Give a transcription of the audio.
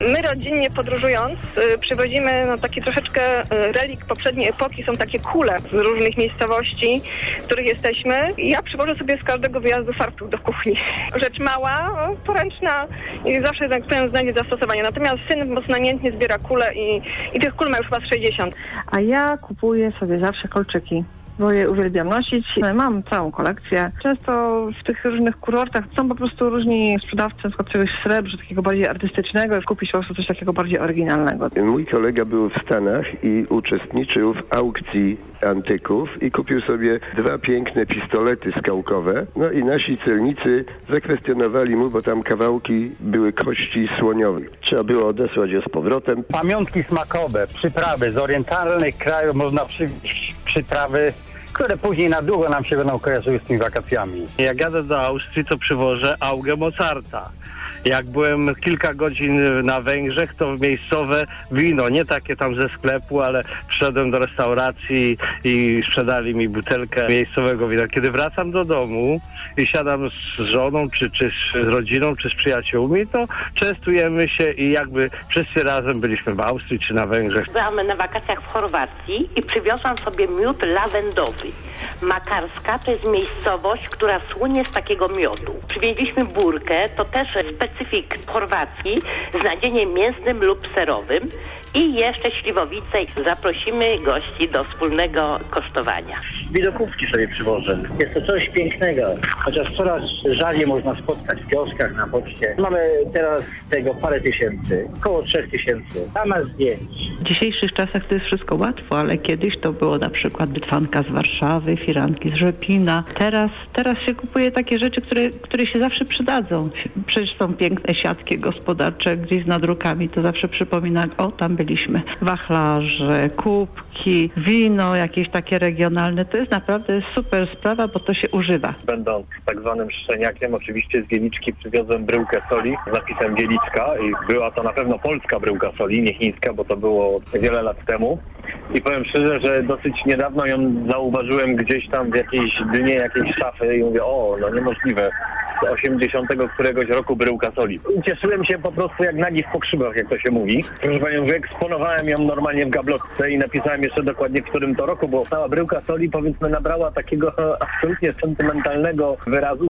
My rodzinnie podróżując przywozimy taki troszeczkę relik poprzedniej epoki. Są takie kule z różnych miejscowości, w których jesteśmy. Ja przywożę sobie z każdego wyjazdu fartuch do kuchni. Rzecz mała, poręczna i zawsze, tak powiem, znajdzie zastosowanie. Natomiast syn mocno namiętnie zbiera kule i tych kul ma już chyba z 60. A ja kupuję sobie zawsze kolczyki, bo je uwielbiam nosić. Mam całą kolekcję. Często w tych różnych kurortach są po prostu różni sprzedawcy, na przykład czegoś w srebrze, takiego bardziej artystycznego i kupić po prostu coś takiego bardziej oryginalnego. Mój kolega był w Stanach i uczestniczył w aukcji antyków i kupił sobie 2 piękne pistolety skałkowe. No i nasi celnicy zakwestionowali mu, bo tam kawałki były kości słoniowej. Trzeba było odesłać je z powrotem. Pamiątki smakowe, przyprawy z orientalnych krajów można przywieźć przyprawy, które później na długo nam się będą kojarzyły z tymi wakacjami. Jak jadę do Austrii, to przywożę Augę Mozarta. Jak byłem kilka godzin na Węgrzech, to miejscowe wino, nie takie tam ze sklepu, ale przyszedłem do restauracji i sprzedali mi butelkę miejscowego wina. Kiedy wracam do domu i siadam z żoną, czy z rodziną, czy z przyjaciółmi, to częstujemy się i jakby wszyscy razem byliśmy w Austrii, czy na Węgrzech. Byłam na wakacjach w Chorwacji i przywiozłam sobie miód lawendowy. Makarska to jest miejscowość, która słynie z takiego miodu. Przywieźliśmy burkę, to też specyfik chorwacki z nadzieniem mięsnym lub serowym i jeszcze śliwowice. Zaprosimy gości do wspólnego kosztowania. Widokówki sobie przywożę. Jest to coś pięknego, chociaż coraz rzadziej można spotkać w kioskach, na poczcie. Mamy teraz tego parę tysięcy, około 3000. Zamiast zdjęć. W dzisiejszych czasach to jest wszystko łatwo, ale kiedyś to było na przykład dytwanka z Warszawy, firanki z Rzepina. Teraz się kupuje takie rzeczy, które się zawsze przydadzą. Przecież są piękne siatki gospodarcze gdzieś z nadrukami, to zawsze przypomina, o tam byliśmy. Wachlarze, kubki, wino jakieś takie regionalne. To jest naprawdę super sprawa, bo to się używa. Będąc tak zwanym szczeniakiem, oczywiście z Wieliczki przywiozłem bryłkę soli z napisem Wielicka i była to na pewno polska bryłka soli, nie chińska, bo to było wiele lat temu. I powiem szczerze, że dosyć niedawno ją zauważyłem gdzieś tam w jakiejś dnie, jakiejś szafy i mówię, no niemożliwe, z 80 któregoś roku bryłka soli. Cieszyłem się po prostu jak nagi w pokrzywach, jak to się mówi. Proszę panią, wyeksponowałem ją normalnie w gablotce i napisałem jeszcze dokładnie w którym to roku, bo cała bryłka soli, powiedzmy, nabrała takiego absolutnie sentymentalnego wyrazu.